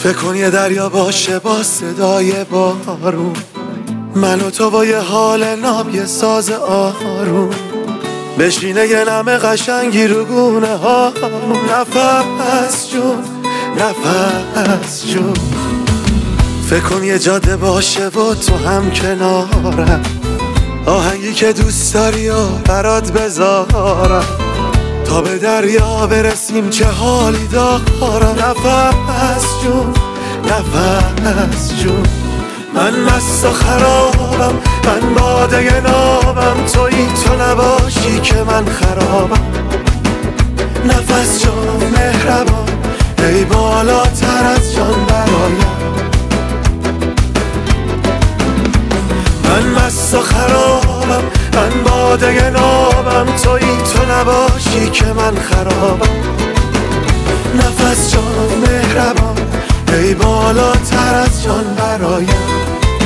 فکر کن یه دریا باشه با صدای بارون، من و تو با یه حال ناب، یه ساز آروم، بشینه یه نم قشنگی رو گونه ها، نفس جون نفس جون. فکر کن یه جاده باشه و تو هم کنارم، آهنگی که دوست داری و برات بذارم، تا به دریا برسیم چه حالی دارم. نفس جون نفس جون، من مست و خرابم، من باده نابم، تویی تو نباشی که من خرابم. نفس جان مهربان، ای بالاتر از جان برایم. من مست و خرابم، من باده نابم، تویی تو نباشی که من خرابم. نفس جان مهربان، ای بالاتر از جان برایم.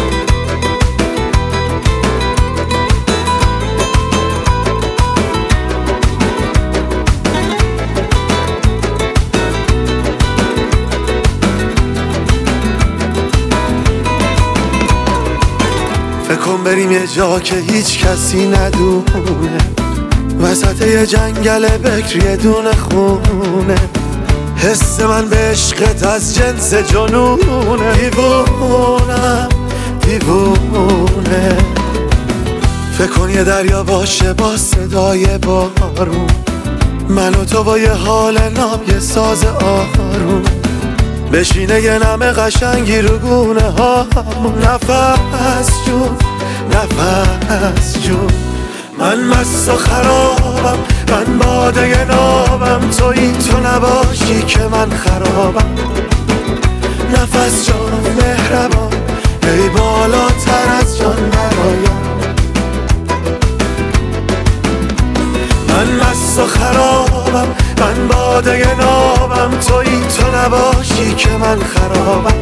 فکر کن بریم یه جا که هیچ کسی ندونه، وسط یه جنگل بکر یه دونه خونه، حس من به عشقت از جنس جنونه. دیوونم دیوونه. فکر کن یه دریا باشه با صدای بارون، من و تو با یه حال ناب، یه ساز آروم، بشینه یه نم قشنگی رو گونه ها، نفس جون نفس جون. من مست و خرابم، من باده نابم، تویی تو نباشی که من خرابم. نفس جان مهربان، ای بالاتر از جان برایم. من مست و خرابم، من باده نابم، تویی تو نباشی که من خرابم.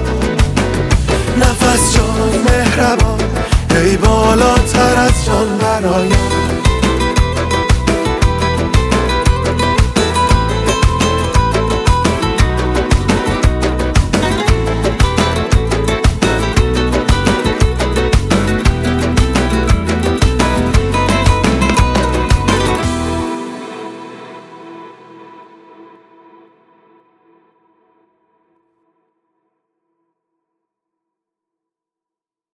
نفس جان مهربان، ای بالاتر از جان برایم.